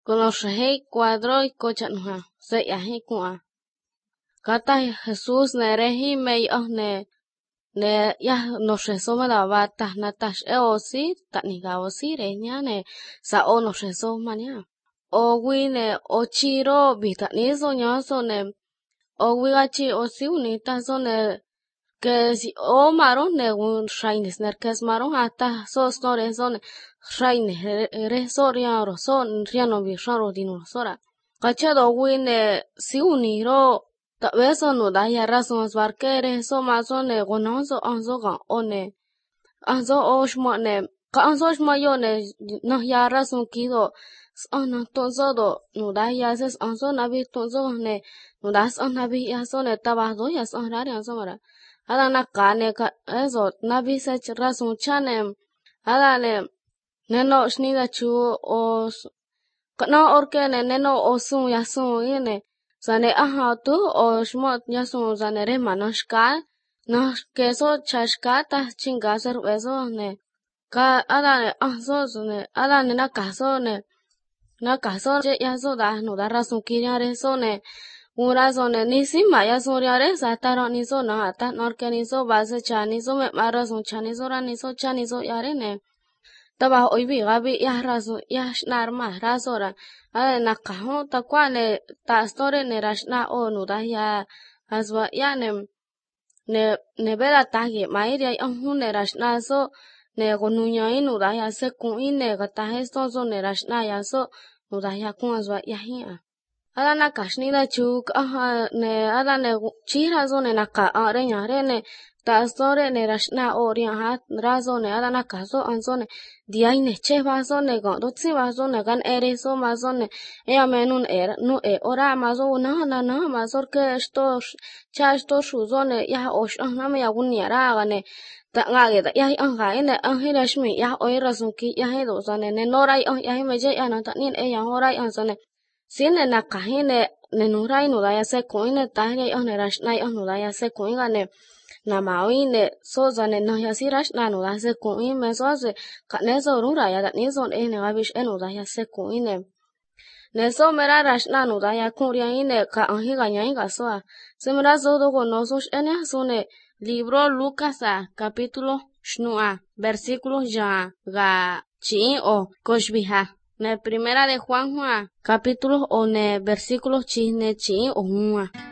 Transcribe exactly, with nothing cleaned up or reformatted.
con los rey cuadro y cochanha, se yahi kua. Kata Jesús ne rehi me oh ne ne ya no reso me daba ta na ta e osi ta ni ga osi re nya ne sa o no reso mania. O wi ne o chiro bita ni so nya so ne o wi ga chi o si uni ta so ne que si o maro ne un shaines ner que es maro hasta so store so ne shaine re so ria ro so ria no bi sharo dino sora. Kacha do wi ne si uni ro ta beso no da ya razón barquere so maso ne gonoso anzo ga one anzo oshmo ne ka anzo oshmo yo ne no ya razón kido ana tonzo do no da ya ses anzo na bi tonzo ne no das ana bi ya so ne tabazo ya so ra ya so mara ada na ka ne ka eso na bi se razón chane ada ne neno shnida chu o no orke ne neno osun ya sun ine zane aha tu o shmot ya sun zane re manoshka no queso chashka ta chinga ser eso ne ka ada ne aso ne ada ne na caso ne na caso ya so da no da razón kiria re so ne una so ne ni si ma ya so ria re sa ta ro ni so na ta nor ke ni so ba se cha ni so me ma razón cha ni so ra ni so cha ni so ya re ne taba hoy vi gabi ya razón ya shnar ma razora a na kaho ta kwa ne ta store ne rashna o no da ya azwa ya ne ne ne bera ta ge mai ria on hu ne rashna so ne go nu nya inu da ya se ku ine ga ta he so so ne rashna ya so no da ya ku azwa ya hi a ala na kashni da chu a ne ala ne chi razón ne na ka a re nya re ne ta store ne rashna o ria ha razón ne ala na ka so an so ne dia ine che ba so ne go do tsi ba so ne gan ere so ma so ne e a menun er no e ora ma so na na na ma so ke sto cha sto shu so ne ya o sh na me ya gun ya ra ga ne ta nga ge da ya an ga ine an he rashmi ya o razón ki ya he do so ne ne no rai ya he me je ya na ta ni e ya ho rai an so ne sin ne na ka he ne ne no rai no da ya se ko ine ta he an ne rashna ya no da ya se ko ga ne na ma oi ne so za ne no ya si rash na no da se ko i me so se ka ne so ru ra ya da ni so e ne ga bish e no da ya se ko i ne ne so me ra rash na no da ya ku ria i ne ka an hi ga nya i ga so a se me ra so do go no so e ne so ne libro Lucas a capítulo shnua versículo ya ga chi o koshbiha ne primera de Juan Juan capítulo o ne versículo chi ne chi o hua